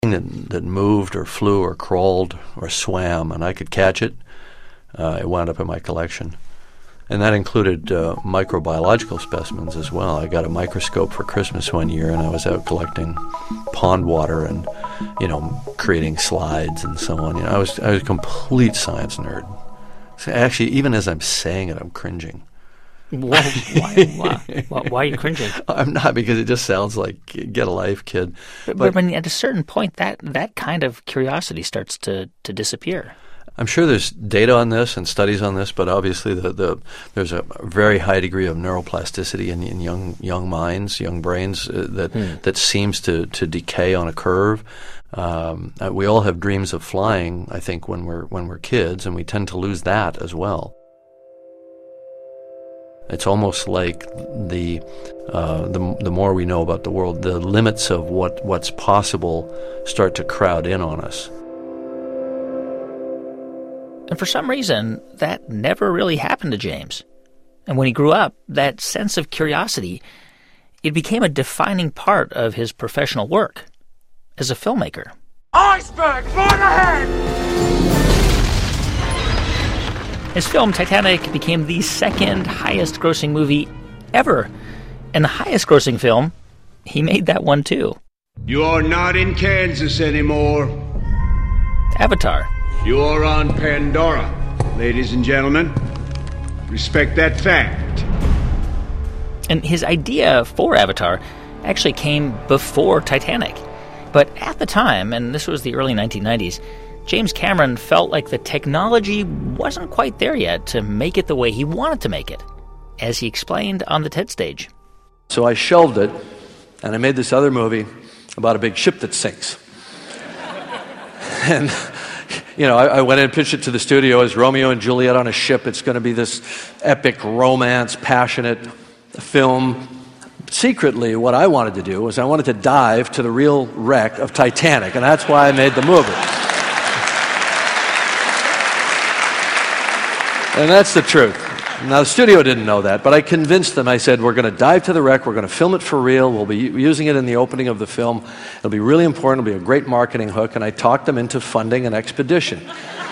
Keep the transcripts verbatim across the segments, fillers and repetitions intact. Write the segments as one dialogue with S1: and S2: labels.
S1: that, that moved or flew or crawled or swam, and I could catch it. Uh, it wound up in my collection. And that included uh, microbiological specimens as well. I got a microscope for Christmas one year, and I was out collecting pond water and, you know, creating slides and so on. You know, I was I was a complete science nerd. So actually, even as I'm saying it, I'm cringing.
S2: Why, why, why, why are you cringing?
S1: I'm not, because it just sounds like, get a life, kid.
S2: But, but, but at a certain point, that, that kind of curiosity starts to, to disappear.
S1: I'm sure there's data on this and studies on this, but obviously the, the there's a very high degree of neuroplasticity in, in young young minds, young brains uh, that hmm. that seems to, to decay on a curve. Um, uh, we all have dreams of flying, I think, when we're when we're kids, and we tend to lose that as well. It's almost like the uh, the the more we know about the world, the limits of what, what's possible start to crowd in on us.
S2: And for some reason, that never really happened to James. And when he grew up, that sense of curiosity, it became a defining part of his professional work as a filmmaker.
S3: Iceberg, right ahead!
S2: His film Titanic became the second highest-grossing movie ever. And the highest-grossing film, he made that one too.
S4: You are not in Kansas anymore.
S2: Avatar.
S4: You are on Pandora, ladies and gentlemen. Respect that fact.
S2: And his idea for Avatar actually came before Titanic. But at the time, and this was the early nineteen nineties, James Cameron felt like the technology wasn't quite there yet to make it the way he wanted to make it, as he explained on the TED stage.
S1: So I shelved it, and I made this other movie about a big ship that sinks. and... You know, I, I went in and pitched it to the studio as Romeo and Juliet on a ship. It's going to be this epic romance, passionate film. Secretly, what I wanted to do was I wanted to dive to the real wreck of Titanic, and that's why I made the movie. And that's the truth. Now, the studio didn't know that, but I convinced them. I said, we're going to dive to the wreck. We're going to film it for real. We'll be using it in the opening of the film. It'll be really important. It'll be a great marketing hook. And I talked them into funding an expedition.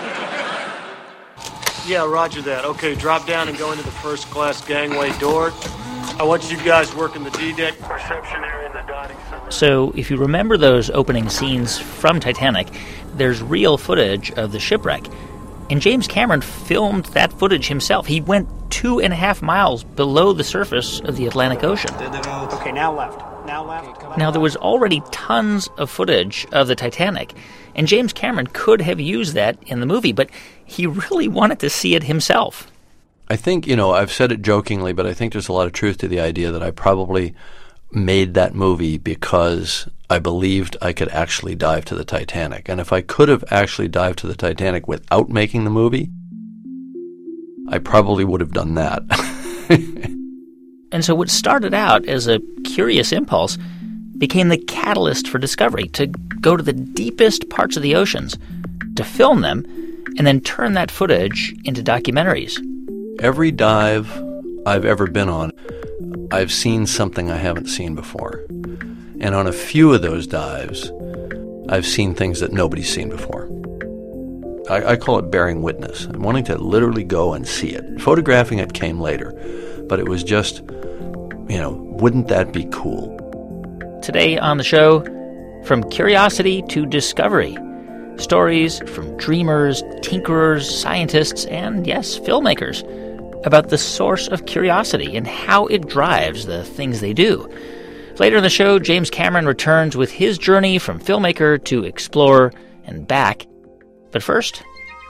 S5: Yeah, roger that. Okay, drop down and go into the first class gangway door. I want you guys working the D-deck reception area in the dining center.
S2: So, if you remember those opening scenes from Titanic, there's real footage of the shipwreck. And James Cameron filmed that footage himself. He went two and a half miles below the surface of the Atlantic Ocean.
S5: Okay, now left. Now left.
S2: Now, there was already tons of footage of the Titanic, and James Cameron could have used that in the movie, but he really wanted to see it himself.
S1: I think, you know, I've said it jokingly, but I think there's a lot of truth to the idea that I probably made that movie because I believed I could actually dive to the Titanic. And if I could have actually dived to the Titanic without making the movie, I probably would have done that.
S2: And so what started out as a curious impulse became the catalyst for discovery, to go to the deepest parts of the oceans, to film them, and then turn that footage into documentaries.
S1: Every dive I've ever been on, I've seen something I haven't seen before. And on a few of those dives, I've seen things that nobody's seen before. I, I call it bearing witness, wanting to literally go and see it. Photographing it came later, but it was just, you know, wouldn't that be cool?
S2: Today on the show, from curiosity to discovery. Stories from dreamers, tinkerers, scientists, and, yes, filmmakers about the source of curiosity and how it drives the things they do. Later in the show, James Cameron returns with his journey from filmmaker to explorer and back. But first...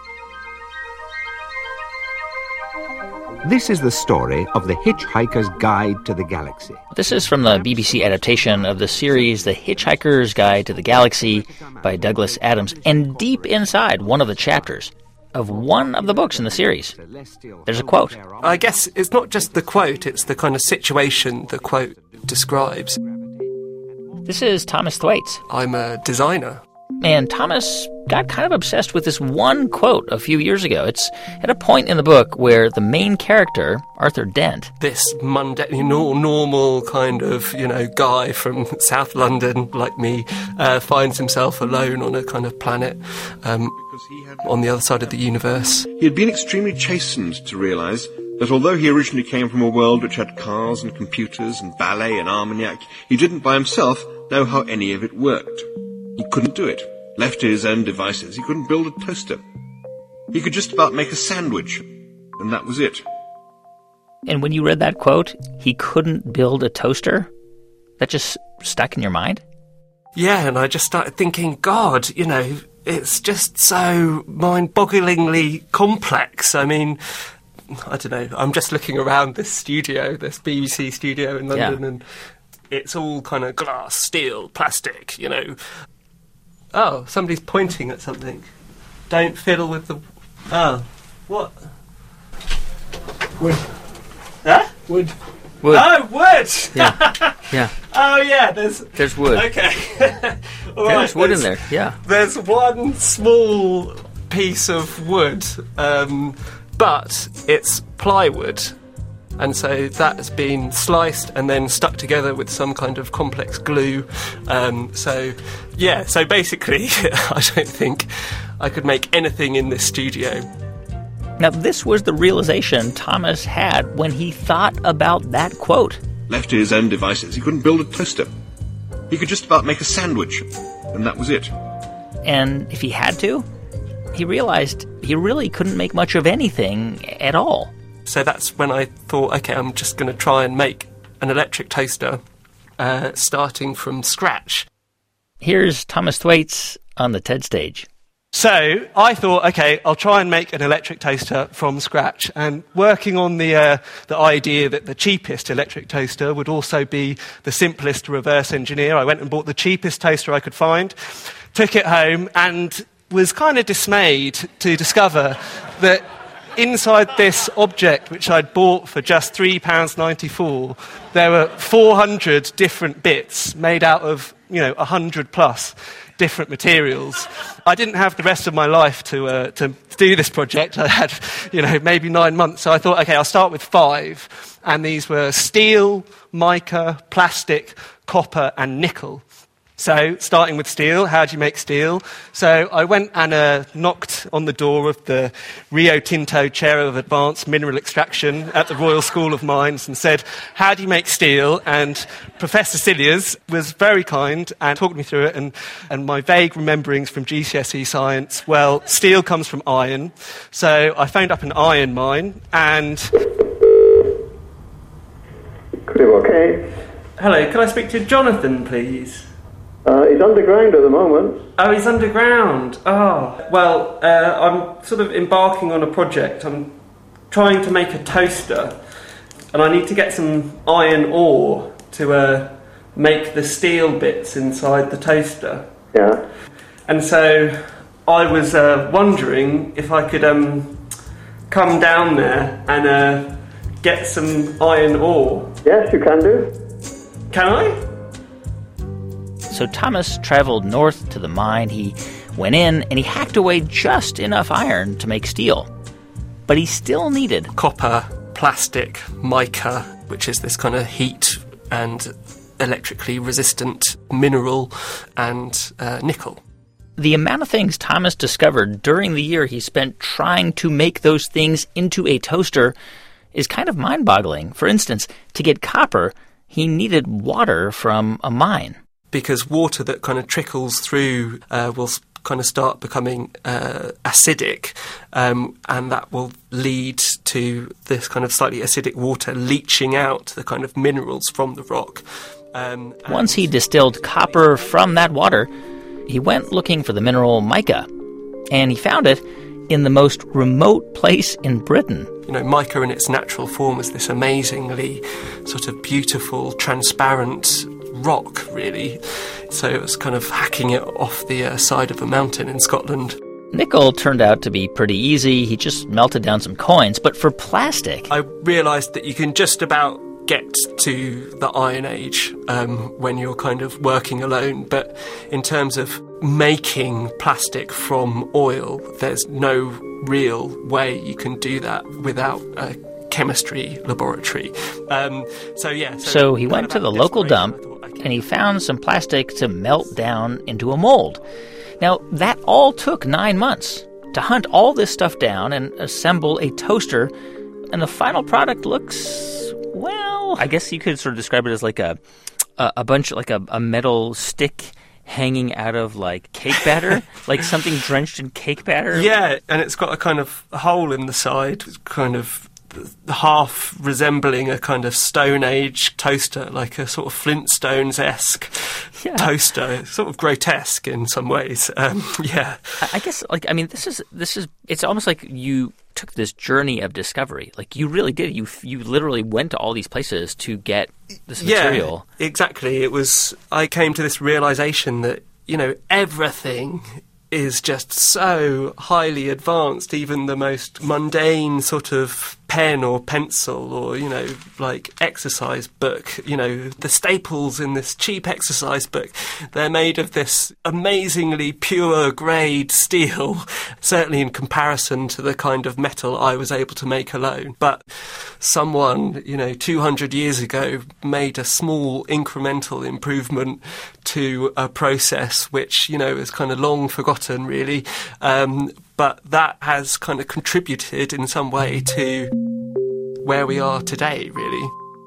S6: This is the story of The Hitchhiker's Guide to the Galaxy.
S2: This is from the B B C adaptation of the series The Hitchhiker's Guide to the Galaxy by Douglas Adams. And deep inside one of the chapters of one of the books in the series, there's a quote.
S7: I guess it's not just the quote, it's the kind of situation the quote describes.
S2: This is Thomas Thwaites.
S7: I'm a designer.
S2: And Thomas got kind of obsessed with this one quote a few years ago. It's at a point in the book where the main character, Arthur Dent,
S7: this mundane, normal kind of, you know, guy from South London like me, uh, finds himself alone on a kind of planet um, on the other side of the universe.
S8: He had been extremely chastened to realise that although he originally came from a world which had cars and computers and ballet and Armagnac, he didn't by himself know how any of it worked. He couldn't do it. Left to his own devices, he couldn't build a toaster. He could just about make a sandwich, and that was it.
S2: And when you read that quote, he couldn't build a toaster, that just stuck in your mind?
S7: Yeah, and I just started thinking, God, you know, it's just so mind-bogglingly complex. I mean, I don't know, I'm just looking around this studio, this B B C studio in London, yeah. and it's all kind of glass, steel, plastic, you know. Oh, somebody's pointing at something. Don't fiddle with the... Oh, what?
S9: Wood.
S7: Huh?
S9: Wood.
S2: Wood.
S7: Oh, wood!
S2: Yeah, yeah.
S7: Oh, yeah, there's...
S2: There's wood.
S7: Okay. All right,
S2: there's wood in there, yeah.
S7: There's one small piece of wood, um, but it's plywood. And so that has been sliced and then stuck together with some kind of complex glue. Um, so, yeah, so basically, I don't think I could make anything in this studio.
S2: Now, this was the realization Thomas had when he thought about that quote.
S8: Left to his own devices, he couldn't build a toaster. He could just about make a sandwich, and that was it.
S2: And if he had to, he realized he really couldn't make much of anything at all.
S7: So that's when I thought, OK, I'm just going to try and make an electric toaster uh, starting from scratch.
S2: Here's Thomas Thwaites on the TED stage.
S10: So I thought, OK, I'll try and make an electric toaster from scratch. And working on the uh, the idea that the cheapest electric toaster would also be the simplest to reverse engineer, I went and bought the cheapest toaster I could find, took it home, and was kind of dismayed to discover that inside this object, which I'd bought for just three pounds ninety-four, there were four hundred different bits made out of, you know, one hundred plus different materials. I didn't have the rest of my life to uh, to do this project. I had, you know, maybe nine months. So I thought, OK, I'll start with five. And these were steel, mica, plastic, copper, and nickel. So, starting with steel, how do you make steel? So, I went and uh, knocked on the door of the Rio Tinto Chair of Advanced Mineral Extraction at the Royal School of Mines and said, how do you make steel? And Professor Cilliers was very kind and talked me through it. And, and my vague rememberings from G C S E science, well, steel comes from iron. So, I phoned up an iron mine and...
S11: Okay.
S7: Hello, can I speak to Jonathan, please?
S11: Uh, he's underground at the moment.
S7: Oh, he's underground. Oh, well, uh, I'm sort of embarking on a project. I'm trying to make a toaster, and I need to get some iron ore to uh, make the steel bits inside the toaster.
S11: Yeah.
S7: And so I was uh, wondering if I could um, come down there and uh, get some iron ore.
S11: Yes, you can do.
S7: Can I?
S2: So Thomas traveled north to the mine. He went in and he hacked away just enough iron to make steel. But he still needed
S7: copper, plastic, mica, which is this kind of heat and electrically resistant mineral, and uh, nickel.
S2: The amount of things Thomas discovered during the year he spent trying to make those things into a toaster is kind of mind-boggling. For instance, to get copper, he needed water from a mine.
S7: Because water that kind of trickles through uh, will kind of start becoming uh, acidic, um, and that will lead to this kind of slightly acidic water leaching out the kind of minerals from the rock. Um,
S2: Once he distilled copper from that water, he went looking for the mineral mica, and he found it in the most remote place in Britain.
S7: You know, mica in its natural form is this amazingly sort of beautiful, transparent rock, really. So it was kind of hacking it off the uh, side of a mountain in Scotland.
S2: Nickel turned out to be pretty easy. He just melted down some coins. But for plastic,
S7: I realised that you can just about get to the Iron Age um, when you're kind of working alone. But in terms of making plastic from oil, there's no real way you can do that without a chemistry laboratory. Um, so, yeah. So,
S2: so he went to the local dump thought, okay. and he found some plastic to melt down into a mold. Now, that all took nine months to hunt all this stuff down and assemble a toaster. And the final product looks, well, I guess you could sort of describe it as like a a, a bunch, like a, a metal stick hanging out of, like, cake batter, like something drenched in cake batter.
S7: Yeah, and it's got a kind of hole in the side, kind of half resembling a kind of Stone Age toaster, like a sort of Flintstones-esque yeah. toaster, sort of grotesque in some ways. Um, yeah,
S2: I guess, like, I mean, this is this is it's almost like you took this journey of discovery. Like, you really did. You you literally went to all these places to get this material.
S7: Yeah, exactly. It was. I came to this realization that, you know, everything is just so highly advanced, even the most mundane sort of pen or pencil or, you know, like exercise book, you know, the staples in this cheap exercise book, they're made of this amazingly pure grade steel, certainly in comparison to the kind of metal I was able to make alone. But someone, you know, two hundred years ago made a small incremental improvement to a process which, you know, is kind of long forgotten, really. Um, but that has kind of contributed in some way to where we are today, really.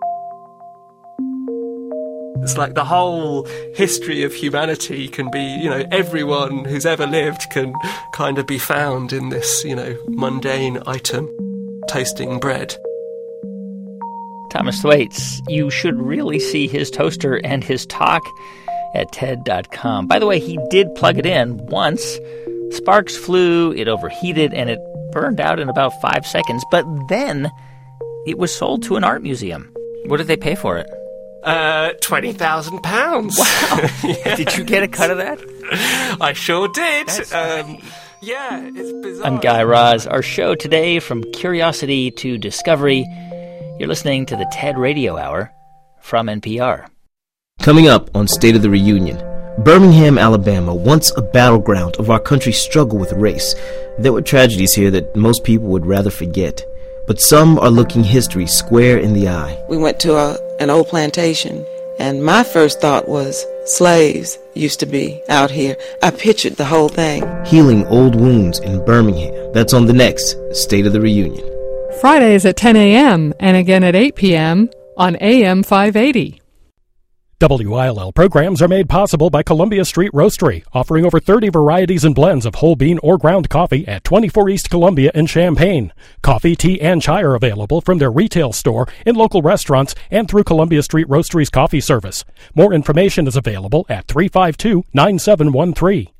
S7: It's like the whole history of humanity can be, you know, everyone who's ever lived can kind of be found in this, you know, mundane item, toasting bread.
S2: Thomas Thwaites, you should really see his toaster and his talk at T E D dot com. By the way, he did plug it in once. Sparks flew, it overheated, and it burned out in about five seconds. But then it was sold to an art museum. What did they pay for it?
S7: Uh, twenty thousand pounds.
S2: Wow.
S7: Yes.
S2: Did you get a cut of that?
S7: I sure did.
S2: That's
S7: um, yeah, it's bizarre.
S2: I'm Guy Raz. Our show today, From Curiosity to Discovery. You're listening to the TED Radio Hour from N P R.
S12: Coming up on State of the Reunion, Birmingham, Alabama, once a battleground of our country's struggle with race. There were tragedies here that most people would rather forget, but some are looking history square in the eye.
S13: We went to a, an old plantation, and my first thought was slaves used to be out here. I pictured the whole thing.
S12: Healing old wounds in Birmingham. That's on the next State of the Reunion.
S14: Fridays at ten a.m. and again at eight p.m. on A M five eighty.
S15: W I L L programs are made possible by Columbia Street Roastery, offering over thirty varieties and blends of whole bean or ground coffee at twenty-four East Columbia in Champaign. Coffee, tea, and chai are available from their retail store, in local restaurants, and through Columbia Street Roastery's coffee service. More information is available at three five two, nine seven one three.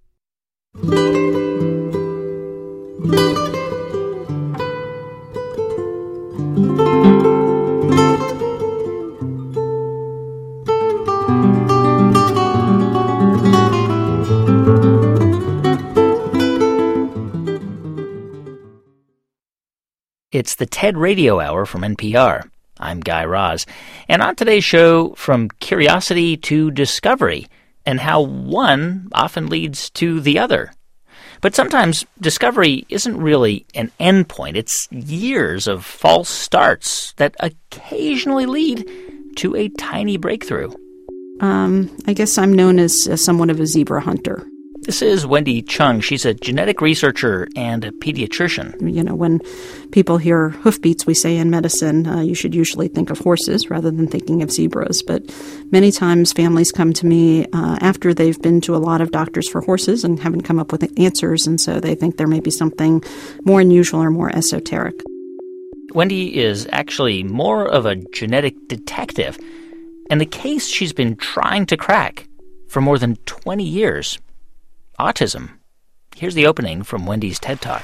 S2: It's the TED Radio Hour from N P R. I'm Guy Raz. And on today's show, From Curiosity to Discovery, and how one often leads to the other. But sometimes discovery isn't really an endpoint. It's years of false starts that occasionally lead to a tiny breakthrough.
S16: Um, I guess I'm known as uh, somewhat of a zebra hunter.
S2: This is Wendy Chung. She's a genetic researcher and a pediatrician.
S16: You know, when people hear hoofbeats, we say in medicine, uh, you should usually think of horses rather than thinking of zebras. But many times families come to me uh, after they've been to a lot of doctors for horses and haven't come up with answers, and so they think there may be something more unusual or more esoteric.
S2: Wendy is actually more of a genetic detective, and the case she's been trying to crack for more than twenty years. Autism. Here's the opening from Wendy's TED Talk.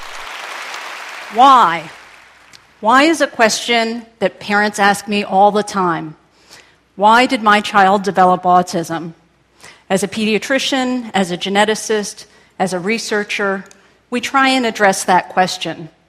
S17: Why? Why is a question that parents ask me all the time. Why did my child develop autism? As a pediatrician, as a geneticist, as a researcher, we try and address that question.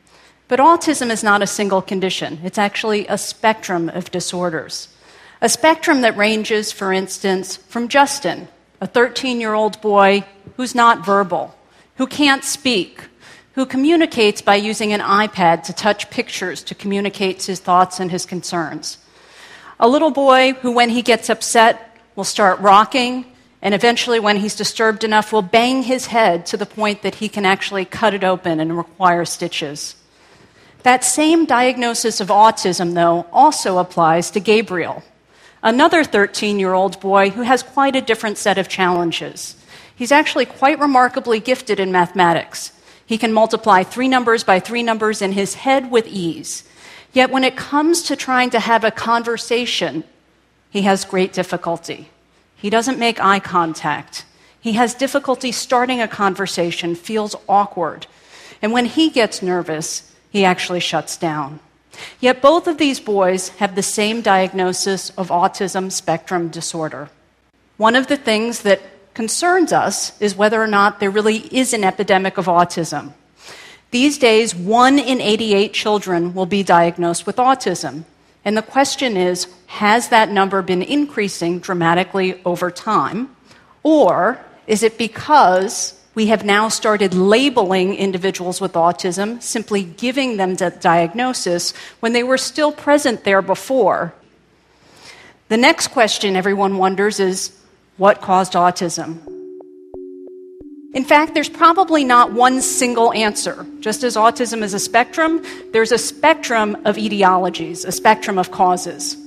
S17: But autism is not a single condition. It's actually a spectrum of disorders. A spectrum that ranges, for instance, from Justin, a thirteen-year-old boy who's not verbal, who can't speak, who communicates by using an iPad to touch pictures to communicate his thoughts and his concerns. A little boy who, when he gets upset, will start rocking, and eventually, when he's disturbed enough, will bang his head to the point that he can actually cut it open and require stitches. That same diagnosis of autism, though, also applies to Gabriel, another thirteen-year-old boy who has quite a different set of challenges. He's actually quite remarkably gifted in mathematics. He can multiply three numbers by three numbers in his head with ease. Yet when it comes to trying to have a conversation, he has great difficulty. He doesn't make eye contact. He has difficulty starting a conversation, feels awkward. And when he gets nervous, he actually shuts down. Yet both of these boys have the same diagnosis of autism spectrum disorder. One of the things that concerns us is whether or not there really is an epidemic of autism. These days, one in eighty-eight children will be diagnosed with autism. And the question is, has that number been increasing dramatically over time? Or is it because we have now started labeling individuals with autism, simply giving them the diagnosis when they were still present there before? The next question everyone wonders is, what caused autism? In fact, there's probably not one single answer. Just as autism is a spectrum, there's a spectrum of etiologies, a spectrum of causes.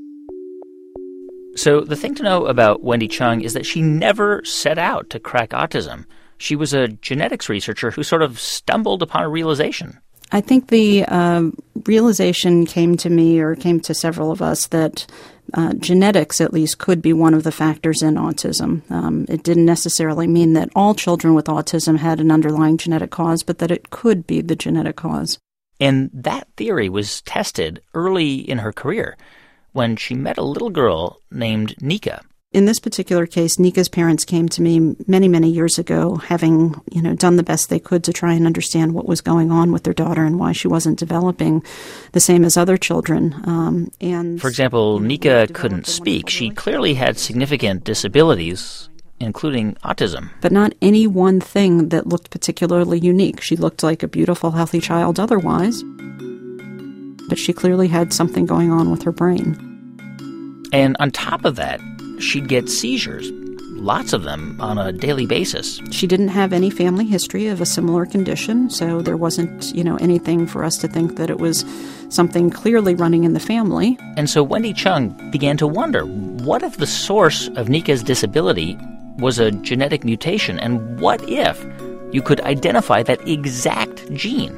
S2: So the thing to know about Wendy Chung is that she never set out to crack autism. She was a genetics researcher who sort of stumbled upon a realization.
S16: I think the uh, realization came to me, or came to several of us, that uh, genetics, at least, could be one of the factors in autism. Um, it didn't necessarily mean that all children with autism had an underlying genetic cause, but that it could be the genetic cause.
S2: And that theory was tested early in her career when she met a little girl named Nika.
S16: In this particular case, Nika's parents came to me many, many years ago, having, you know, done the best they could to try and understand what was going on with their daughter and why she wasn't developing the same as other children. Um, and
S2: For example, Nika couldn't speak. She clearly had significant disabilities, including autism.
S16: But not any one thing that looked particularly unique. She looked like a beautiful, healthy child otherwise, but she clearly had something going on with her brain.
S2: And on top of that, she'd get seizures, lots of them, on a daily basis.
S16: She didn't have any family history of a similar condition, so there wasn't, you know, anything for us to think that it was something clearly running in the family.
S2: And so Wendy Chung began to wonder, what if the source of Nika's disability was a genetic mutation, and what if you could identify that exact gene?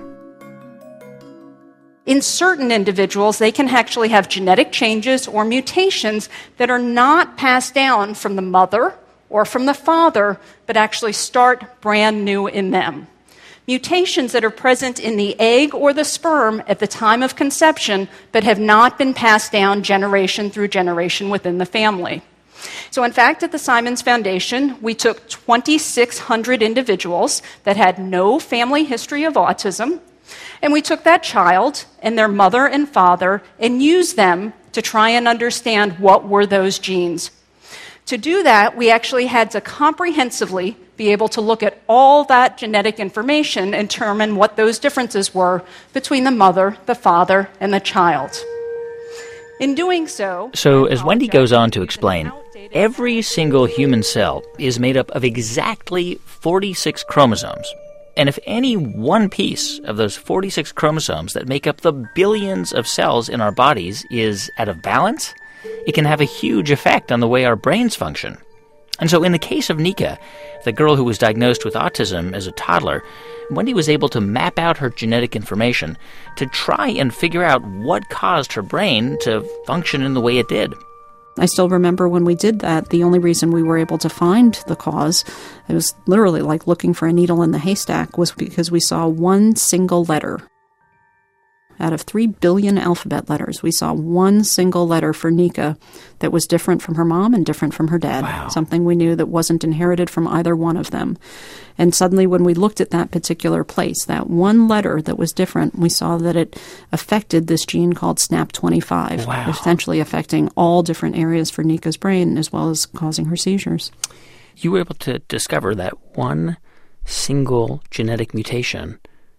S17: In certain individuals, they can actually have genetic changes or mutations that are not passed down from the mother or from the father, but actually start brand new in them. Mutations that are present in the egg or the sperm at the time of conception, but have not been passed down generation through generation within the family. So in fact, at the Simons Foundation, we took twenty-six hundred individuals that had no family history of autism, and we took that child and their mother and father and used them to try and understand what were those genes. To do that, we actually had to comprehensively be able to look at all that genetic information and determine what those differences were between the mother, the father, and the child. In doing so...
S2: So, as Wendy goes on to explain, every single human cell is made up of exactly forty-six chromosomes. And if any one piece of those forty-six chromosomes that make up the billions of cells in our bodies is out of balance, it can have a huge effect on the way our brains function. And so in the case of Nika, the girl who was diagnosed with autism as a toddler, Wendy was able to map out her genetic information to try and figure out what caused her brain to function in the way it did.
S16: I still remember when we did that, the only reason we were able to find the cause, it was literally like looking for a needle in the haystack, was because we saw one single letter. Out of three billion alphabet letters, we saw one single letter for Nika that was different from her mom and different from her dad.
S2: Wow.
S16: Something we knew that wasn't inherited from either one of them. And suddenly when we looked at that particular place, that one letter that was different, we saw that it affected this gene called S N A P twenty-five,
S2: wow.
S16: essentially affecting all different areas for Nika's brain as well as causing her seizures.
S2: You were able to discover that one single genetic mutation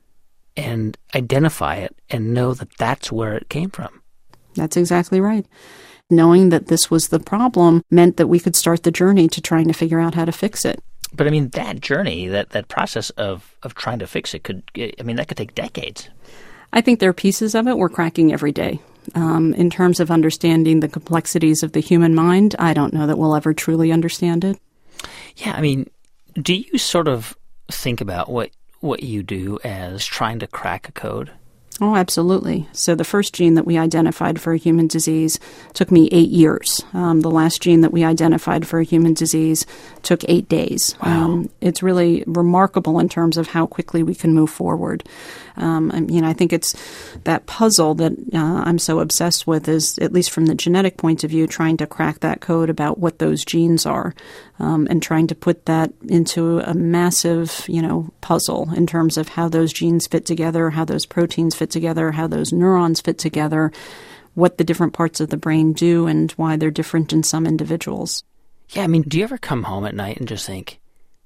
S2: and identify it and know that that's where it came from.
S16: That's exactly right. Knowing that this was the problem meant that we could start the journey to trying to figure out how to fix it.
S2: But I mean, that journey, that, that process of, of trying to fix it could, I mean, that could take decades.
S16: I think there are pieces of it we're cracking every day. Um, in terms of understanding the complexities of the human mind, I don't know that we'll ever truly understand it.
S2: Yeah, I mean, do you sort of think about what what you do as trying to crack a code?
S16: Oh, absolutely. So the first gene that we identified for a human disease took me eight years. Um, the last gene that we identified for a human disease took eight days.
S2: Wow.
S16: Um, it's really remarkable in terms of how quickly we can move forward. Um, I mean, I think it's that puzzle that uh, I'm so obsessed with is, at least from the genetic point of view, trying to crack that code about what those genes are um, and trying to put that into a massive, you know, puzzle in terms of how those genes fit together, how those proteins fit together, how those neurons fit together, what the different parts of the brain do, and why they're different in some individuals.
S2: Yeah, I mean, do you ever come home at night and just think,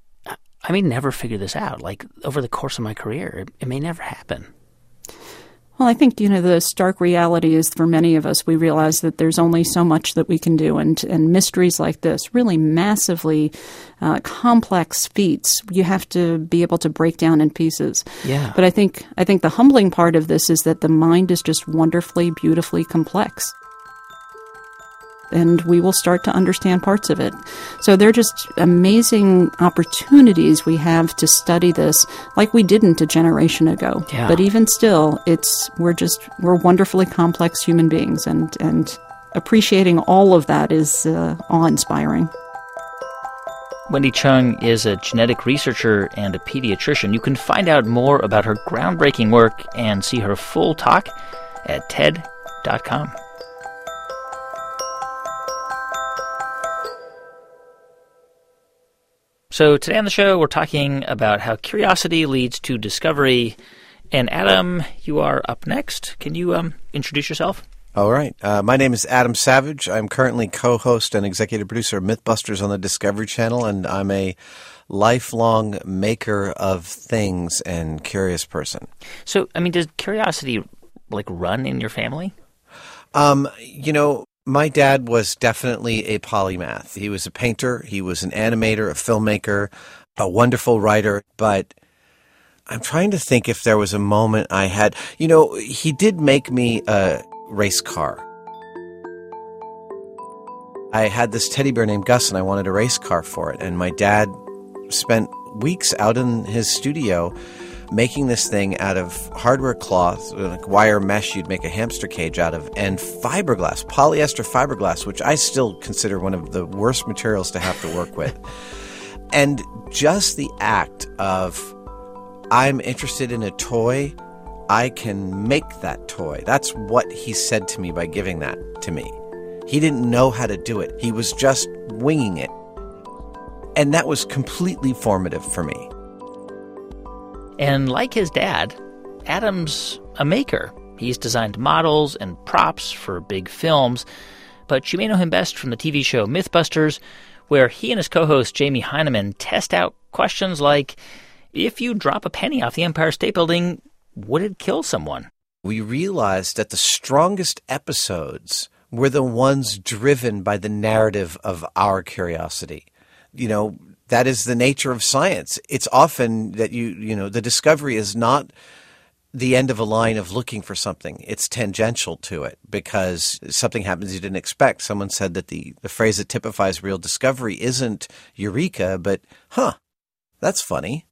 S2: I may never figure this out? Like, over the course of my career, it, it may never happen.
S16: Well, I think, you know, the stark reality is for many of us, we realize that there's only so much that we can do. And, and mysteries like this, really massively uh, complex feats, you have to be able to break down in pieces.
S2: Yeah.
S16: But I think, I think the humbling part of this is that the mind is just wonderfully, beautifully complex. And we will start to understand parts of it. So they're just amazing opportunities we have to study this like we didn't a generation ago.
S2: Yeah.
S16: But even still, it's we're just we're wonderfully complex human beings, and and appreciating all of that is uh, awe-inspiring.
S2: Wendy Chung is a genetic researcher and a pediatrician. You can find out more about her groundbreaking work and see her full talk at T E D dot com. So today on the show, we're talking about how curiosity leads to discovery. And Adam, you are up next. Can you um, introduce yourself?
S18: All right. Uh, my name is Adam Savage. I'm currently co-host and executive producer of Mythbusters on the Discovery Channel, and I'm a lifelong maker of things and curious person.
S2: So, I mean, does curiosity, like, run in your family?
S18: Um, you know... My dad was definitely a polymath. He was a painter, he was an animator, a filmmaker, a wonderful writer, but I'm trying to think if there was a moment I had. You know, he did make me a race car. I had this teddy bear named Gus, and I wanted a race car for it, and my dad spent weeks out in his studio making this thing out of hardware cloth, like wire mesh you'd make a hamster cage out of, and fiberglass, polyester fiberglass, which I still consider one of the worst materials to have to work with. And just the act of, I'm interested in a toy, I can make that toy. That's what he said to me by giving that to me. He didn't know how to do it. He was just winging it. And that was completely formative for me.
S2: And like his dad, Adam's a maker. He's designed models and props for big films, but you may know him best from the T V show Mythbusters, where he and his co-host Jamie Heineman test out questions like, if you drop a penny off the Empire State Building, would it kill someone?
S18: We realized that the strongest episodes were the ones driven by the narrative of our curiosity. You know, that is the nature of science. It's often that you, you know, the discovery is not the end of a line of looking for something. It's tangential to it because something happens you didn't expect. Someone said that the, the phrase that typifies real discovery isn't eureka, but, huh, that's funny.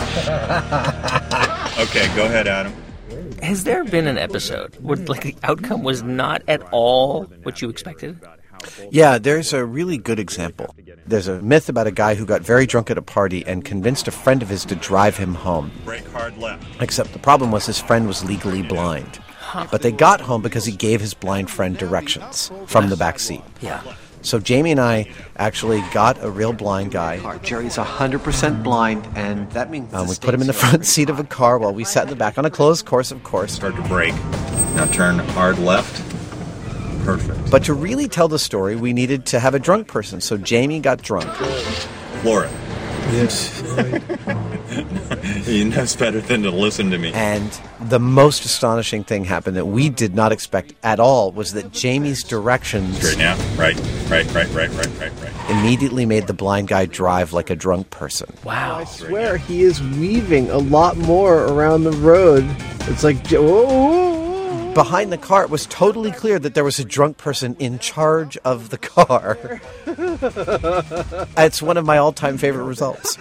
S19: Okay, go ahead, Adam.
S2: Has there been an episode where, like, the outcome was not at all what you expected?
S18: Yeah, there's a really good example. There's a myth about a guy who got very drunk at a party and convinced a friend of his to drive him home.
S19: Brake hard left.
S18: Except the problem was his friend was legally blind.
S2: Huh.
S18: But they got home because he gave his blind friend directions from the back seat.
S2: Yeah.
S18: So Jamie and I actually got a real blind guy.
S19: Jerry's one hundred percent blind, and that means...
S18: Um, we put him in the front seat of a car while we sat in the back on a closed course, of course.
S20: Start to brake. Now turn hard left. Perfect.
S18: But to really tell the story, we needed to have a drunk person, so Jamie got drunk.
S20: Laura.
S18: Yes.
S20: He knows better than to listen to me.
S18: And the most astonishing thing happened that we did not expect at all was that Jamie's directions...
S20: Straight now. Right, right, right, right, right, right, right.
S18: ...immediately made the blind guy drive like a drunk person.
S2: Wow.
S21: I swear he is weaving a lot more around the road. It's like... Whoa.
S18: Behind the car, it was totally clear that there was a drunk person in charge of the car. It's one of my all-time favorite results.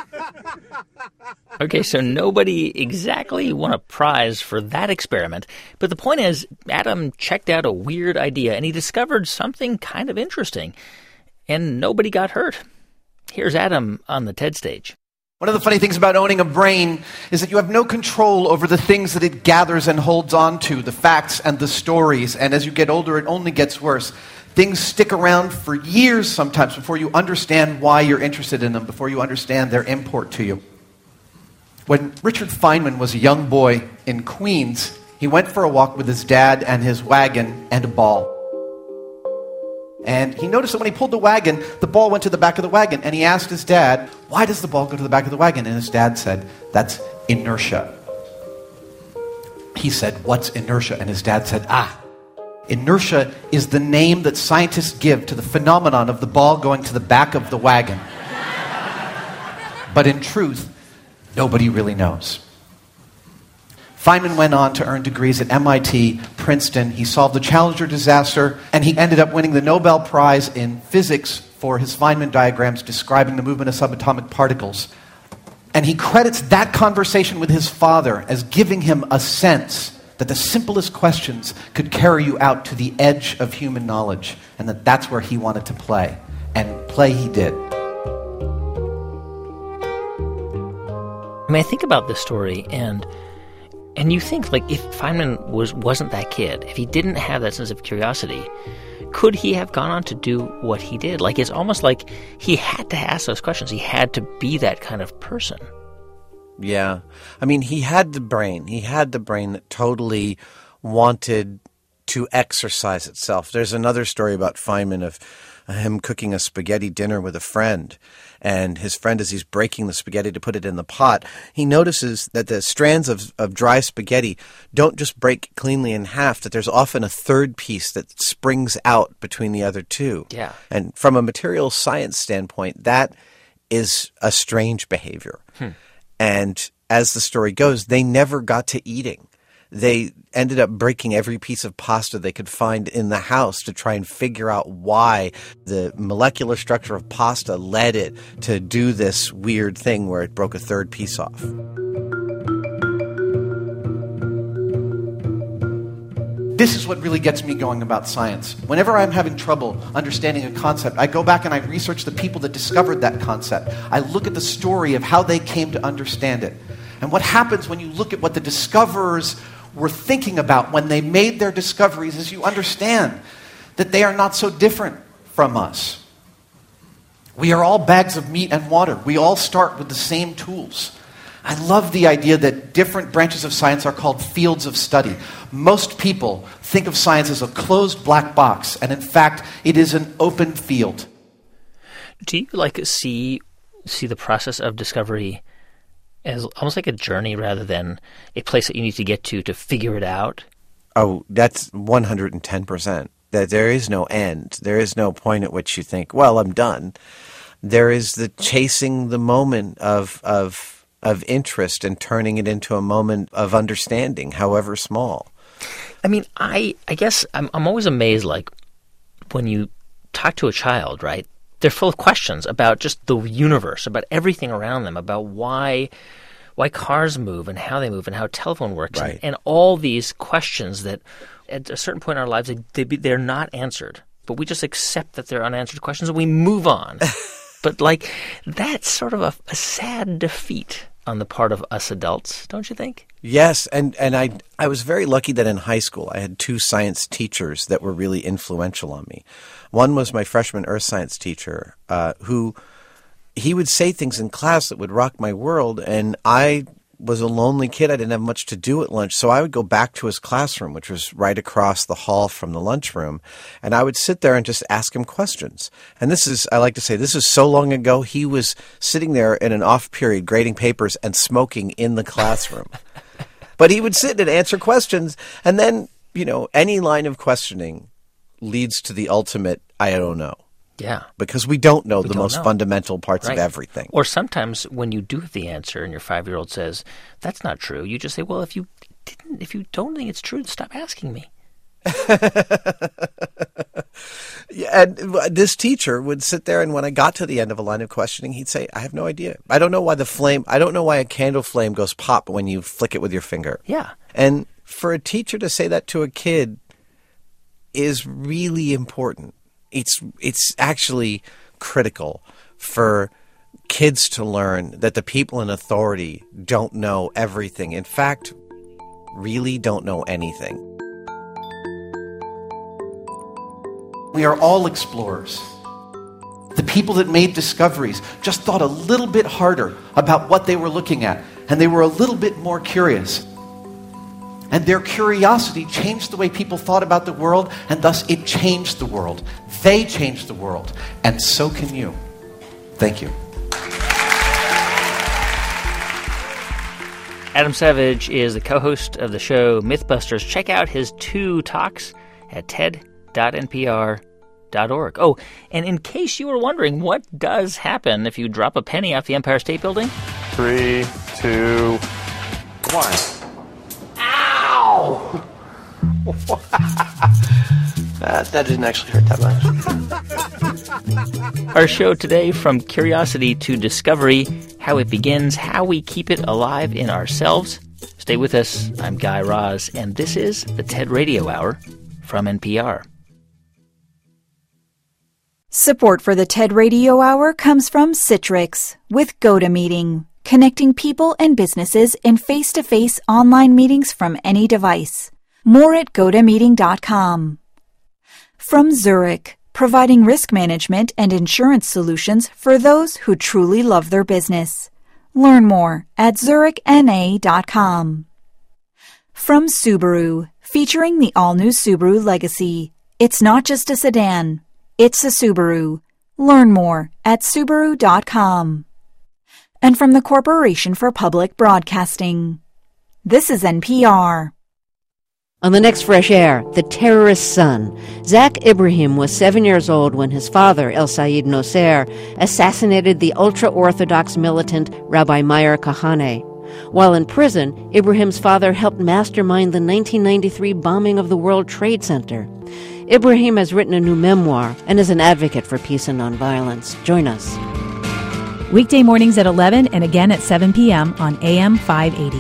S2: Okay, so nobody exactly won a prize for that experiment, but the point is, Adam checked out a weird idea and he discovered something kind of interesting, and nobody got hurt. Here's Adam on the TED stage.
S19: One of the funny things about owning a brain is that you have no control over the things that it gathers and holds on to, the facts and the stories, and as you get older, it only gets worse. Things stick around for years sometimes before you understand why you're interested in them, before you understand their import to you. When Richard Feynman was a young boy in Queens, he went for a walk with his dad and his wagon and a ball. And he noticed that when he pulled the wagon, the ball went to the back of the wagon. And he asked his dad, why does the ball go to the back of the wagon? And his dad said, that's inertia. He said, what's inertia? And his dad said, ah, inertia is the name that scientists give to the phenomenon of the ball going to the back of the wagon. But in truth, nobody really knows. Feynman went on to earn degrees at M I T, Princeton. He solved the Challenger disaster, and he ended up winning the Nobel Prize in Physics for his Feynman diagrams describing the movement of subatomic particles. And he credits that conversation with his father as giving him a sense that the simplest questions could carry you out to the edge of human knowledge, and that that's where he wanted to play. And play he did.
S2: I mean, I think about this story, and and you think, like, if Feynman was, wasn't that kid, if he didn't have that sense of curiosity, could he have gone on to do what he did? Like, it's almost like he had to ask those questions. He had to be that kind of person.
S18: Yeah. I mean, he had the brain. He had the brain that totally wanted to exercise itself. There's another story about Feynman of him cooking a spaghetti dinner with a friend. And his friend, as he's breaking the spaghetti to put it in the pot, he notices that the strands of, of dry spaghetti don't just break cleanly in half, that there's often a third piece that springs out between the other two.
S2: Yeah.
S18: And from a material science standpoint, that is a strange behavior.
S2: Hmm.
S18: And as the story goes, they never got to eating. They ended up breaking every piece of pasta they could find in the house to try and figure out why the molecular structure of pasta led it to do this weird thing where it broke a third piece off.
S19: This is what really gets me going about science. Whenever I'm having trouble understanding a concept, I go back and I research the people that discovered that concept. I look at the story of how they came to understand it. And what happens when you look at what the discoverers were thinking about when they made their discoveries is you understand that they are not so different from us. We are all bags of meat and water. We all start with the same tools. I love the idea that different branches of science are called fields of study. Most people think of science as a closed black box, and in fact, it is an open field.
S2: Do you like see see the process of discovery as almost like a journey rather than a place that you need to get to to figure it out?
S18: Oh, that's one hundred ten percent. That there is no end. There is no point at which you think, well, I'm done. There is the chasing the moment of of of interest and turning it into a moment of understanding, however small.
S2: I mean, I I guess I'm I'm always amazed, like, when you talk to a child, right? They're full of questions about just the universe, about everything around them, about why why cars move and how they move and how a telephone works,
S18: right.
S2: and, and all these questions that at a certain point in our lives, they, they be, they're not answered. But we just accept that they're unanswered questions and we move on. But, like, that's sort of a, a sad defeat on the part of us adults, don't you think?
S18: Yes, and, and I I was very lucky that in high school I had two science teachers that were really influential on me. One was my freshman earth science teacher, uh, who he would say things in class that would rock my world, and I was a lonely kid. I didn't have much to do at lunch, so I would go back to his classroom, which was right across the hall from the lunchroom, and I would sit there and just ask him questions. And this is, I like to say, this is so long ago, he was sitting there in an off period grading papers and smoking in the classroom. But he would sit and answer questions, and then, you know, any line of questioning leads to the ultimate, I don't know.
S2: Yeah.
S18: Because we don't know
S2: We
S18: the
S2: don't
S18: most
S2: know.
S18: fundamental parts
S2: Right.
S18: of everything.
S2: Or sometimes when you do have the answer and your five-year-old says, that's not true, you just say, well, if you didn't, if you don't think it's true, stop asking me.
S18: Yeah, and this teacher would sit there, and when I got to the end of a line of questioning, he'd say, I have no idea. I don't know why the flame, I don't know why a candle flame goes pop when you flick it with your finger.
S2: Yeah.
S18: And for a teacher to say that to a kid is really important. It's it's actually critical for kids to learn that the people in authority don't know everything. In fact, really don't know anything.
S19: We are all explorers. The people that made discoveries just thought a little bit harder about what they were looking at, and they were a little bit more curious. And their curiosity changed the way people thought about the world, and thus it changed the world. They changed the world, and so can you. Thank you.
S2: Adam Savage is the co-host of the show Mythbusters. Check out his two talks at ted dot n p r dot org. Oh, and in case you were wondering, what does happen if you drop a penny off the Empire State Building?
S3: Three, two, one. Ow!
S22: that, that didn't actually hurt that
S2: much. Our show today, From Curiosity to Discovery, how it begins, how we keep it alive in ourselves. Stay with us. I'm Guy Raz, and this is the TED Radio Hour from N P R.
S23: Support for the TED Radio Hour comes from Citrix with GoToMeeting, connecting people and businesses in face-to-face online meetings from any device. More at go to meeting dot com. From Zurich, providing risk management and insurance solutions for those who truly love their business. Learn more at zurich n a dot com. From Subaru, featuring the all-new Subaru Legacy. It's not just a sedan. It's a Subaru. Learn more at subaru dot com. And from the Corporation for Public Broadcasting. This is N P R.
S24: On the next Fresh Air, the terrorist's son. Zach Ibrahim was seven years old when his father, El Sayed Noser, assassinated the ultra-Orthodox militant Rabbi Meir Kahane. While in prison, Ibrahim's father helped mastermind the nineteen ninety-three bombing of the World Trade Center. Ibrahim has written a new memoir and is an advocate for peace and nonviolence. Join us.
S25: Weekday mornings at eleven and again at seven p.m. on A M five eighty.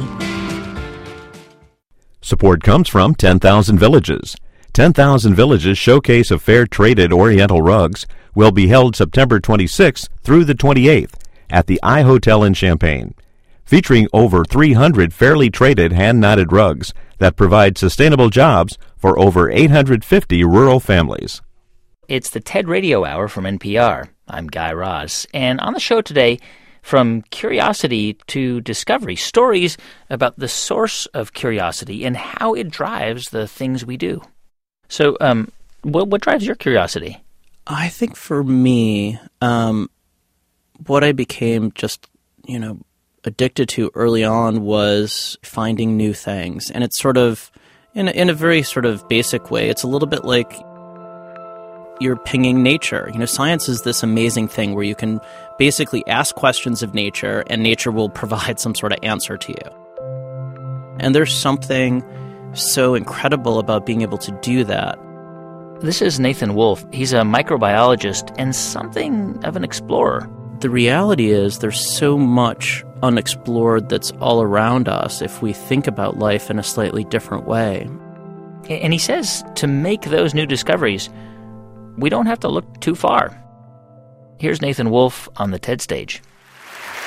S26: Support comes from ten thousand Villages. ten thousand Villages Showcase of Fair-Traded Oriental Rugs will be held September twenty-sixth through the twenty-eighth at the I Hotel in Champaign, featuring over three hundred fairly traded hand-knotted rugs that provide sustainable jobs for over eight hundred fifty rural families.
S2: It's the TED Radio Hour from N P R. I'm Guy Raz, and on the show today, from curiosity to discovery, stories about the source of curiosity and how it drives the things we do. So, um, what, what drives your curiosity?
S27: I think for me, um, what I became just, you know, addicted to early on was finding new things. And it's sort of, in a, in a very sort of basic way, it's a little bit like you're pinging nature. You know, science is this amazing thing where you can basically ask questions of nature and nature will provide some sort of answer to you. And there's something so incredible about being able to do that.
S2: This is Nathan Wolfe. He's a microbiologist and something of an explorer.
S27: The reality is there's so much unexplored that's all around us if we think about life in a slightly different way.
S2: And he says to make those new discoveries, we don't have to look too far. Here's Nathan Wolfe on the TED stage.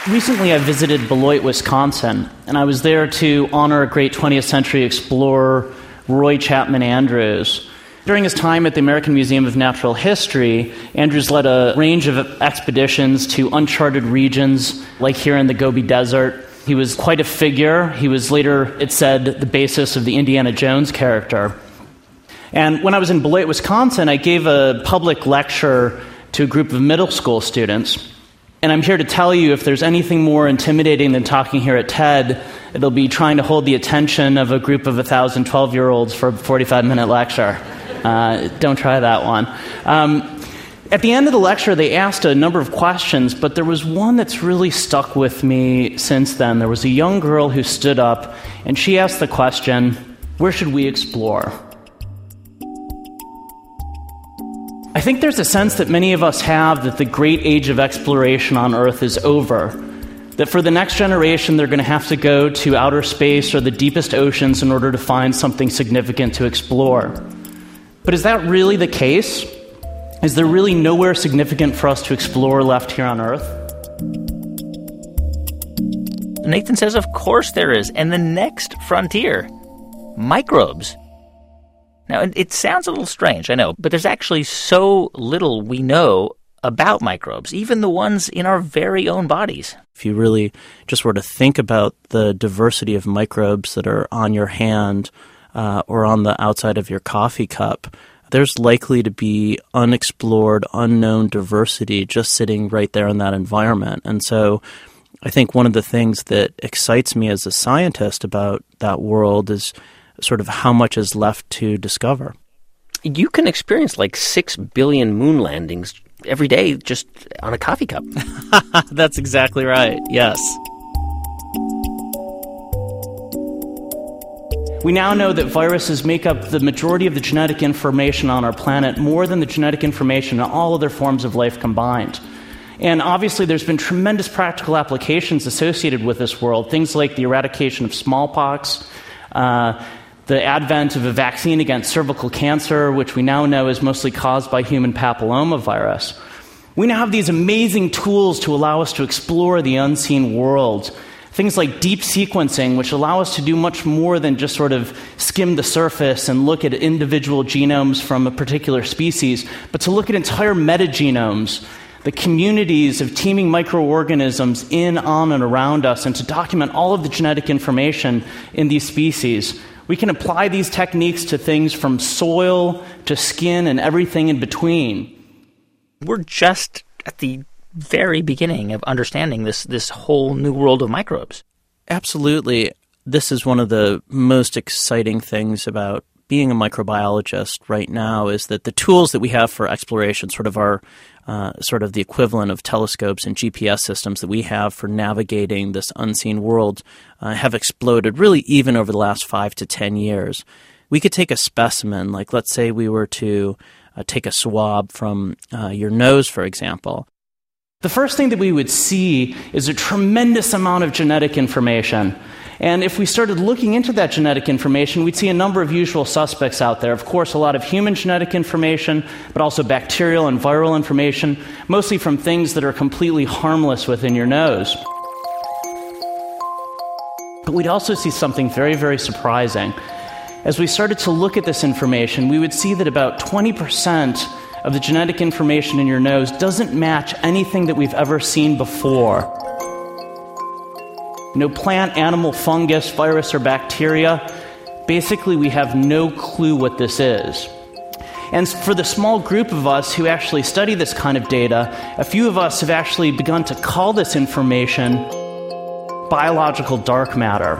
S27: Recently, I visited Beloit, Wisconsin, and I was there to honor a great twentieth century explorer, Roy Chapman Andrews. During his time at the American Museum of Natural History, Andrews led a range of expeditions to uncharted regions, like here in the Gobi Desert. He was quite a figure. He was later, it said, the basis of the Indiana Jones character. And when I was in Beloit, Wisconsin, I gave a public lecture to a group of middle school students. And I'm here to tell you, if there's anything more intimidating than talking here at TED, it'll be trying to hold the attention of a group of one thousand twelve-year-olds for a forty-five minute lecture. Uh, don't try that one. Um, at the end of the lecture, they asked a number of questions, but there was one that's really stuck with me since then. There was a young girl who stood up, and she asked the question, where should we explore? I think there's a sense that many of us have that the great age of exploration on Earth is over. That for the next generation, they're going to have to go to outer space or the deepest oceans in order to find something significant to explore. But is that really the case? Is there really nowhere significant for us to explore left here on Earth?
S2: Nathan says, of course there is. And the next frontier, microbes. Now, it sounds a little strange, I know, but there's actually so little we know about microbes, even the ones in our very own bodies.
S27: If you really just were to think about the diversity of microbes that are on your hand uh, or on the outside of your coffee cup, there's likely to be unexplored, unknown diversity just sitting right there in that environment. And so I think one of the things that excites me as a scientist about that world is sort of how much is left to discover.
S1: You can experience like six billion moon landings every day just on a coffee cup.
S27: That's exactly right, yes. We now know that viruses make up the majority of the genetic information on our planet, more than the genetic information in all other forms of life combined. And obviously there's been tremendous practical applications associated with this world, things like the eradication of smallpox, uh, the advent of a vaccine against cervical cancer, which we now know is mostly caused by human papillomavirus. We now have these amazing tools to allow us to explore the unseen world. Things like deep sequencing, which allow us to do much more than just sort of skim the surface and look at individual genomes from a particular species, but to look at entire metagenomes, the communities of teeming microorganisms in, on, and around us, and to document all of the genetic information in these species. We can apply these techniques to things from soil to skin and everything in between.
S2: We're just at the very beginning of understanding this, this whole new world of microbes.
S27: Absolutely. This is one of the most exciting things about being a microbiologist right now, is that the tools that we have for exploration, sort of our uh, sort of the equivalent of telescopes and G P S systems that we have for navigating this unseen world, uh, have exploded really even over the last five to ten years. We could take a specimen, like let's say we were to uh, take a swab from uh, your nose, for example. The first thing that we would see is a tremendous amount of genetic information. And if we started looking into that genetic information, we'd see a number of usual suspects out there. Of course, a lot of human genetic information, but also bacterial and viral information, mostly from things that are completely harmless within your nose. But we'd also see something very, very surprising. As we started to look at this information, we would see that about twenty percent of the genetic information in your nose doesn't match anything that we've ever seen before. No plant, animal, fungus, virus, or bacteria. Basically, we have no clue what this is. And for the small group of us who actually study this kind of data, a few of us have actually begun to call this information biological dark matter.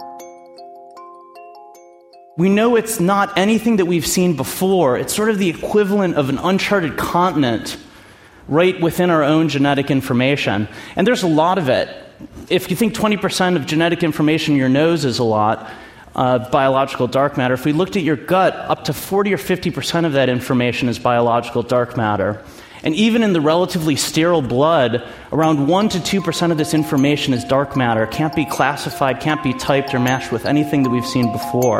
S27: We know it's not anything that we've seen before. It's sort of the equivalent of an uncharted continent right within our own genetic information. And there's a lot of it. If you think twenty percent of genetic information in your nose is a lot, uh, biological dark matter, if we looked at your gut, up to forty or fifty percent of that information is biological dark matter. And even in the relatively sterile blood, around one to two percent of this information is dark matter, can't be classified, can't be typed or matched with anything that we've seen before.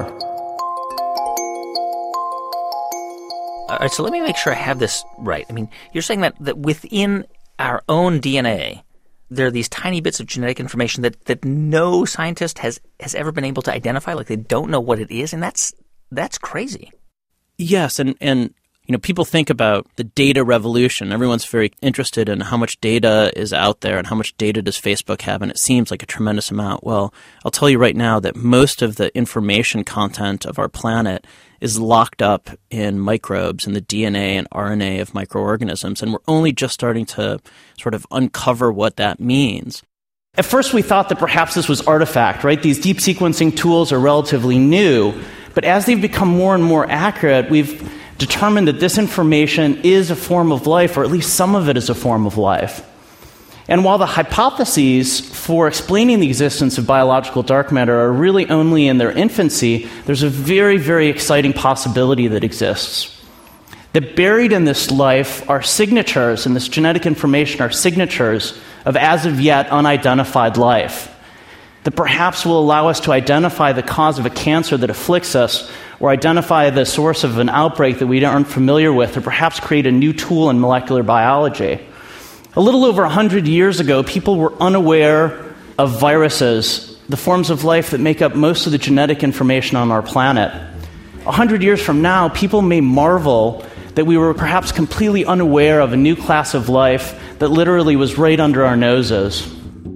S2: All right, so let me make sure I have this right. I mean, you're saying that, that within our own D N A, there are these tiny bits of genetic information that, that no scientist has, has ever been able to identify. Like, they don't know what it is, and that's that's crazy.
S27: Yes, and, and you know, people think about the data revolution. Everyone's very interested in how much data is out there and how much data does Facebook have, and it seems like a tremendous amount. Well, I'll tell you right now that most of the information content of our planet is locked up in microbes, in the D N A and R N A of microorganisms, and we're only just starting to sort of uncover what that means.
S4: At first we thought that perhaps this was artifact, right? These deep sequencing tools are relatively new, but as they've become more and more accurate, we've determined that this information is a form of life, or at least some of it is a form of life. And while the hypotheses for explaining the existence of biological dark matter are really only in their infancy, there's a very, very exciting possibility that exists. That buried in this life are signatures, and this genetic information are signatures of as of yet unidentified life. That perhaps will allow us to identify the cause of a cancer that afflicts us, or identify the source of an outbreak that we aren't familiar with, or perhaps create a new tool in molecular biology. A little over one hundred years ago, people were unaware of viruses, the forms of life that make up most of the genetic information on our planet. one hundred years from now, people may marvel that we were perhaps completely unaware of a new class of life that literally was right under our noses.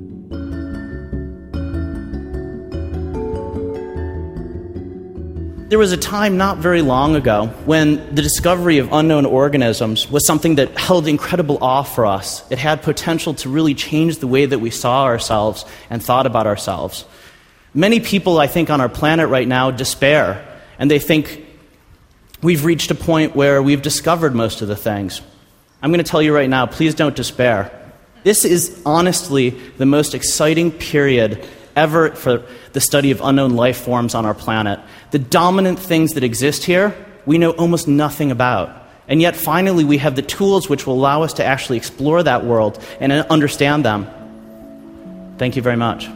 S4: There was a time not very long ago when the discovery of unknown organisms was something that held incredible awe for us. It had potential to really change the way that we saw ourselves and thought about ourselves. Many people, I think, on our planet right now despair, and they think we've reached a point where we've discovered most of the things. I'm going to tell you right now, please don't despair. This is honestly the most exciting period ever for the study of unknown life forms on our planet. The dominant things that exist here, we know almost nothing about. And yet, finally, we have the tools which will allow us to actually explore that world and understand them. Thank you very much.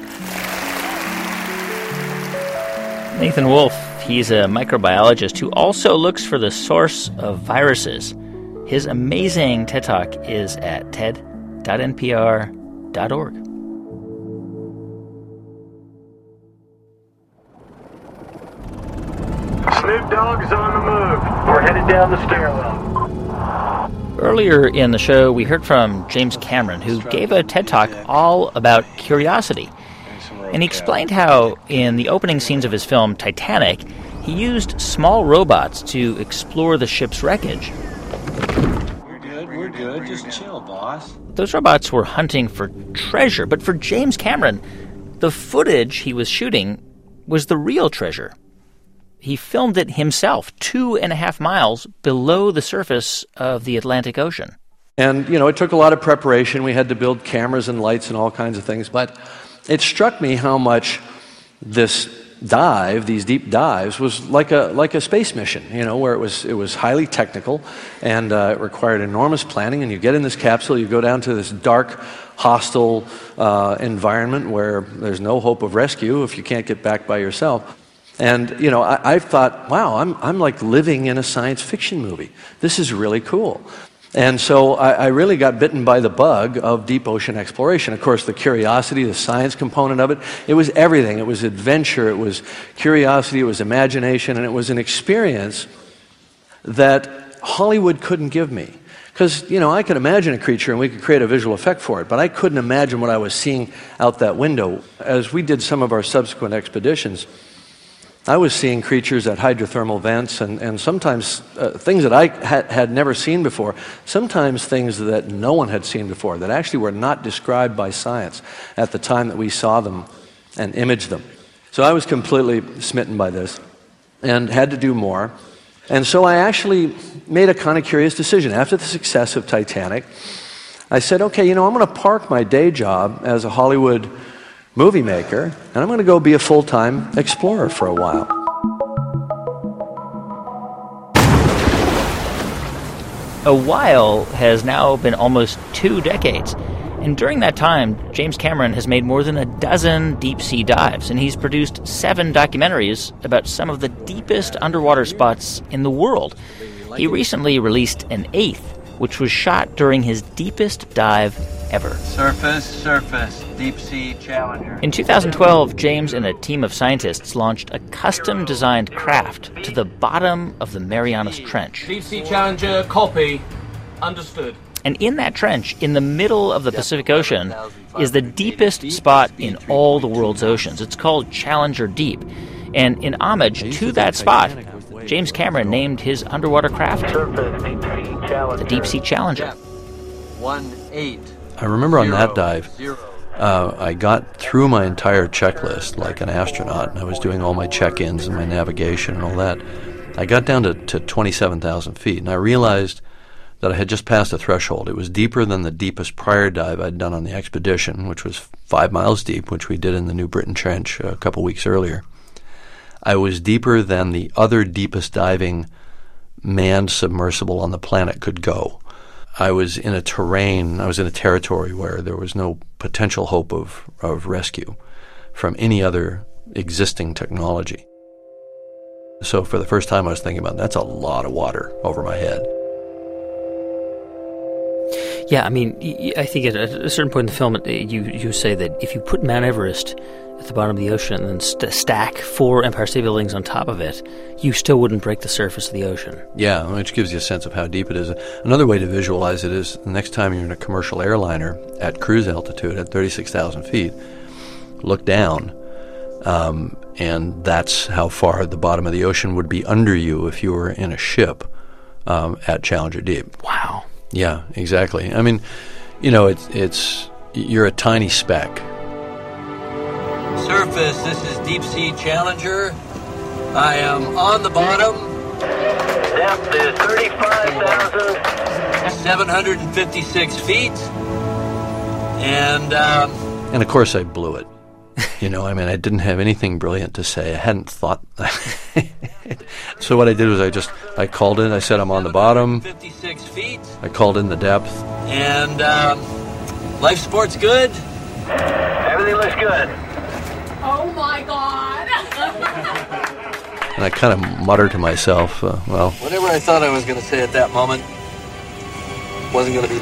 S2: Nathan Wolfe, he's a microbiologist who also looks for the source of viruses. His amazing TED Talk is at ted dot n p r dot org.
S5: Snoop Dogg's on the move. We're headed down the stairwell.
S2: Earlier in the show, we heard from James Cameron, who gave a TED Talk all about curiosity. And he explained how, in the opening scenes of his film Titanic, he used small robots to explore the ship's wreckage.
S6: We're good, we're good. Just chill, boss.
S2: Those robots were hunting for treasure, but for James Cameron, the footage he was shooting was the real treasure. He filmed it himself, two and a half miles below the surface of the Atlantic Ocean.
S8: And, you know, it took a lot of preparation. We had to build cameras and lights and all kinds of things. But it struck me how much this dive, these deep dives, was like a like a space mission, you know, where it was it was highly technical and uh, it required enormous planning. And you get in this capsule, you go down to this dark, hostile uh, environment where there's no hope of rescue if you can't get back by yourself. And, you know, I, I thought, wow, I'm I'm like living in a science fiction movie. This is really cool. And so I, I really got bitten by the bug of deep ocean exploration. Of course, the curiosity, the science component of it, it was everything. It was adventure, it was curiosity, it was imagination, and it was an experience that Hollywood couldn't give me. Because, you know, I could imagine a creature and we could create a visual effect for it, but I couldn't imagine what I was seeing out that window. As we did some of our subsequent expeditions, I was seeing creatures at hydrothermal vents and, and sometimes uh, things that I had, had never seen before, sometimes things that no one had seen before, that actually were not described by science at the time that we saw them and imaged them. So I was completely smitten by this and had to do more. And so I actually made a kind of curious decision. After the success of Titanic, I said, okay, you know, I'm going to park my day job as a Hollywood movie maker, and I'm going to go be a full-time explorer for a while.
S2: A while has now been almost two decades, and during that time, James Cameron has made more than a dozen deep-sea dives, and he's produced seven documentaries about some of the deepest underwater spots in the world. He recently released an eighth, which was shot during his deepest dive ever.
S6: Surface, surface, deep sea Challenger.
S2: In two thousand twelve, James and a team of scientists launched a custom-designed craft to the bottom of the Marianas Trench.
S7: Deep sea Challenger, copy. Understood.
S2: And in that trench, in the middle of the Pacific Ocean, is the deepest spot in all the world's oceans. It's called Challenger Deep. And in homage to that spot, James Cameron named his underwater craft the Deep Sea Challenger.
S6: One eight.
S8: I remember on that dive, uh, I got through my entire checklist like an astronaut, and I was doing all my check-ins and my navigation and all that. I got down to, to twenty-seven thousand feet, and I realized that I had just passed a threshold. It was deeper than the deepest prior dive I'd done on the expedition, which was five miles deep, which we did in the New Britain Trench a couple weeks earlier. I was deeper than the other deepest diving manned submersible on the planet could go. I was in a terrain, I was in a territory where there was no potential hope of, of rescue from any other existing technology. So for the first time I was thinking about, that's a lot of water over my head.
S1: Yeah, I mean, I think at a certain point in the film, you you say that if you put Mount Everest at the bottom of the ocean and then st- stack four Empire State Buildings on top of it, you still wouldn't break the surface of the ocean.
S8: Yeah, which gives you a sense of how deep it is. Another way to visualize it is the next time you're in a commercial airliner at cruise altitude at thirty-six thousand feet, look down, um, and that's how far the bottom of the ocean would be under you if you were in a ship um, at Challenger Deep.
S1: Wow.
S8: Yeah, exactly. I mean, you know, it's it's you're a tiny speck.
S6: Surface, this is Deep Sea Challenger. I am on the bottom.
S5: Depth is thirty-five thousand
S6: seven hundred fifty-six feet. And, um...
S8: And, of course, I blew it. You know, I mean, I didn't have anything brilliant to say. I hadn't thought. So what I did was I just, I called in. I said I'm on the bottom.
S6: fifty-six feet.
S8: I called in the depth.
S6: And, um, life support's good.
S5: Everything looks good.
S9: Oh, my God.
S8: And I kind of muttered to myself, uh, well...
S6: Whatever I thought I was going to say at that moment wasn't going to be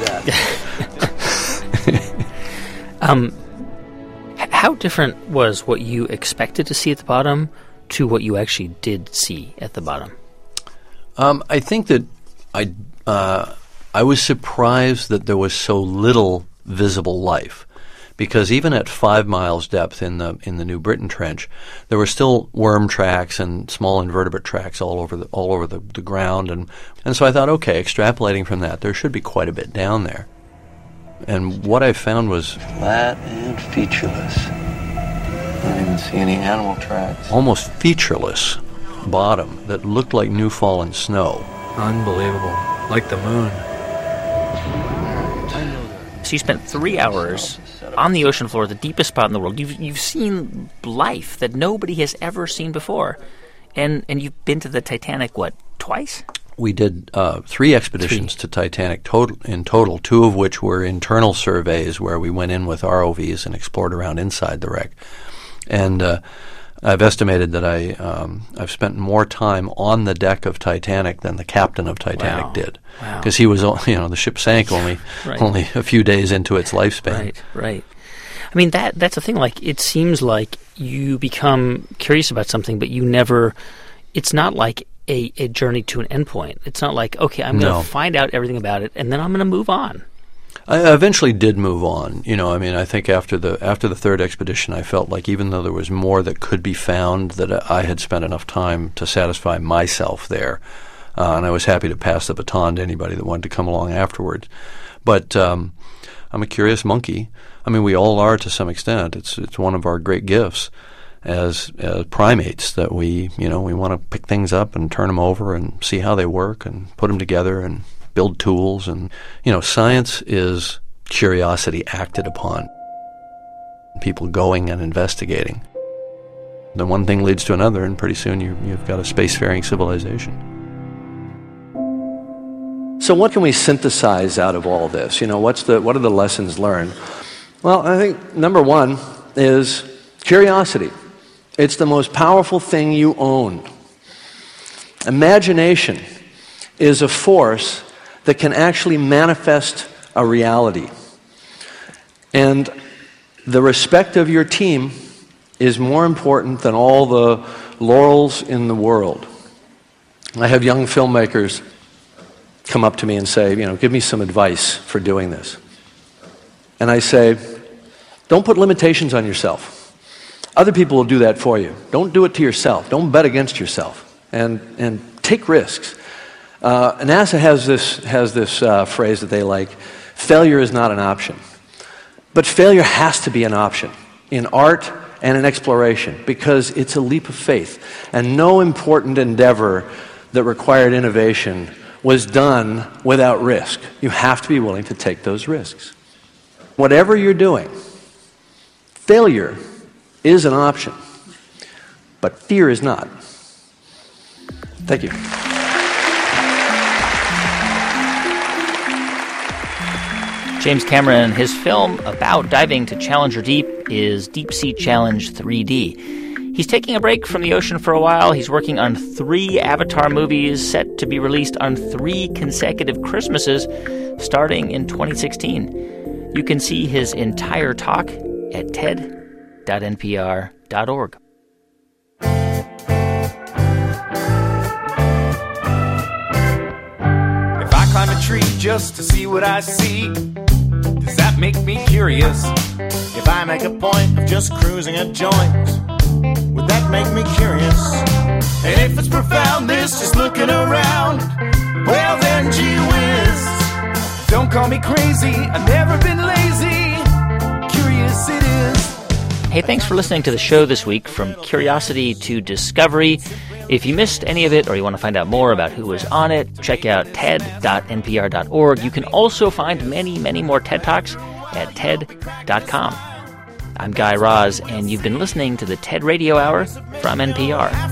S6: that.
S1: um, how different was what you expected to see at the bottom to what you actually did see at the bottom?
S8: Um, I think that I uh, I was surprised that there was so little visible life, because even at five miles depth in the in the New Britain Trench, there were still worm tracks and small invertebrate tracks all over the all over the, the ground, and and so I thought, okay, extrapolating from that, there should be quite a bit down there. And what I found was
S6: flat and featureless. I don't even see any animal tracks.
S8: Almost featureless bottom that looked like new fallen snow.
S6: Unbelievable. Like the moon.
S2: So you spent three hours on the ocean floor, the deepest spot in the world. You've you've seen life that nobody has ever seen before. And and you've been to the Titanic, what, twice?
S8: We did uh, three expeditions three. to Titanic total, in total, two of which were internal surveys where we went in with R O Vs and explored around inside the wreck. And uh, I've estimated that I, um, I've spent more time on the deck of Titanic than the captain of Titanic
S1: wow.
S8: did.
S1: Because
S8: wow. he was, you know, the ship sank only
S1: right.
S8: only a few days into its lifespan.
S1: Right, right. I mean, that that's the thing. Like, it seems like you become curious about something, but you never, it's not like a, a journey to an endpoint. It's not like, okay, I'm going to
S8: no.
S1: find out everything about it, and then I'm going to move on.
S8: I eventually did move on. You know, I mean, I think after the after the third expedition, I felt like even though there was more that could be found, that I had spent enough time to satisfy myself there. Uh, and I was happy to pass the baton to anybody that wanted to come along afterwards. But um, I'm a curious monkey. I mean, we all are to some extent. It's it's one of our great gifts as, as primates that we, you know, we want to pick things up and turn them over and see how they work and put them together and build tools. And, you know, science is curiosity acted upon. People going and investigating. Then one thing leads to another, and pretty soon you, you've got a spacefaring civilization. So what can we synthesize out of all this? You know, what's the what are the lessons learned? Well, I think number one is curiosity. It's the most powerful thing you own. Imagination is a force that can actually manifest a reality. And the respect of your team is more important than all the laurels in the world. I have young filmmakers come up to me and say, you know, give me some advice for doing this. And I say, don't put limitations on yourself. Other people will do that for you. Don't do it to yourself. Don't bet against yourself. And and take risks. Uh, NASA has this has this uh, phrase that they like: failure is not an option. But failure has to be an option in art and in exploration, because it's a leap of faith. And no important endeavor that required innovation was done without risk. You have to be willing to take those risks. Whatever you're doing, failure is an option, but fear is not. Thank you.
S2: James Cameron, his film about diving to Challenger Deep is Deep Sea Challenge three D. He's taking a break from the ocean for a while. He's working on three Avatar movies set to be released on three consecutive Christmases starting in twenty sixteen. You can see his entire talk at ted dot n p r dot org.
S10: If I climb a tree just to see what I see, does that make me curious? If I make a point of just cruising a joint, would that make me curious? And if it's profoundness, just looking around, well then gee whiz. Don't call me crazy, I've never been lazy. Curious it is.
S2: Hey, thanks for listening to the show this week, From Curiosity to Discovery. If you missed any of it or you want to find out more about who was on it, check out ted dot n p r dot org. You can also find many, many more TED Talks at ted dot com. I'm Guy Raz, and you've been listening to the TED Radio Hour from N P R.